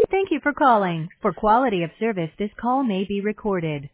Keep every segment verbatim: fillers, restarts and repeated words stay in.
Thank you for calling. For quality of service, this call may be recorded.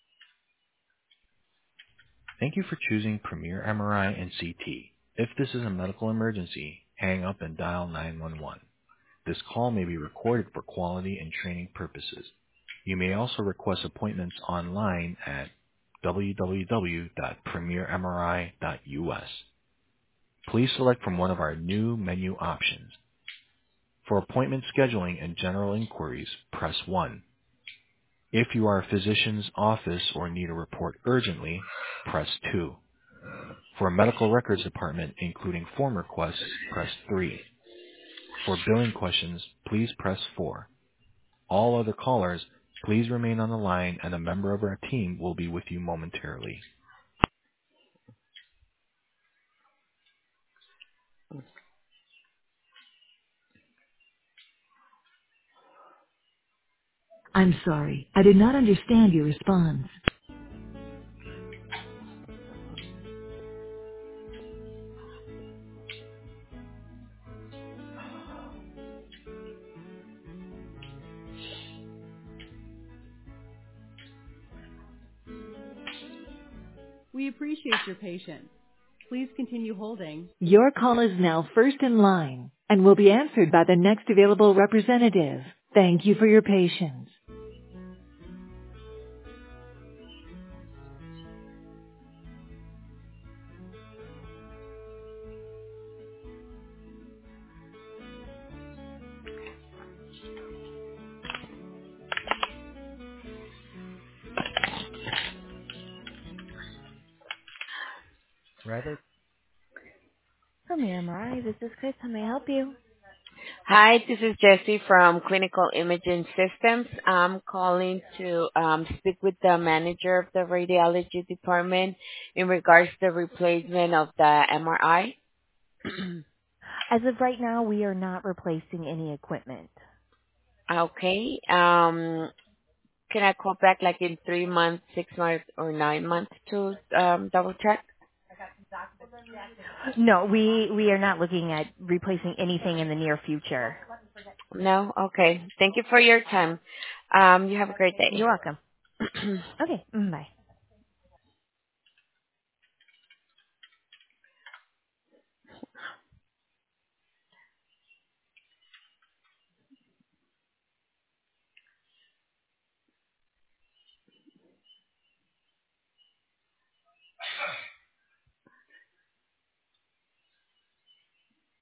Thank you for choosing Premier M R I and C T. If this is a medical emergency, hang up and dial nine one one. This call may be recorded for quality and training purposes. You may also request appointments online at w w w dot premier m r i dot u s. Please select from one of our new menu options. For appointment scheduling and general inquiries, press one. If you are a physician's office or need a report urgently, press two. For a medical records department, including form requests, press three. For billing questions, please press four. All other callers, please remain on the line and a member of our team will be with you momentarily. I'm sorry, I did not understand your response. We appreciate your patience. Please continue holding. Your call is now first in line and will be answered by the next available representative. Thank you for your patience. Rather, Premier M R I, this is Chris. How may I help you? Hi, this is Jessie from Clinical Imaging Systems. I'm calling to um, speak with the manager of the radiology department in regards to the replacement of the M R I. As of right now, we are not replacing any equipment. Okay. Um, can I call back like in three months, six months, or nine months to um, double check? No, we, we are not looking at replacing anything in the near future. No? Okay. Thank you for your time. Um, you have a great You're day. welcome. Okay, mm, bye.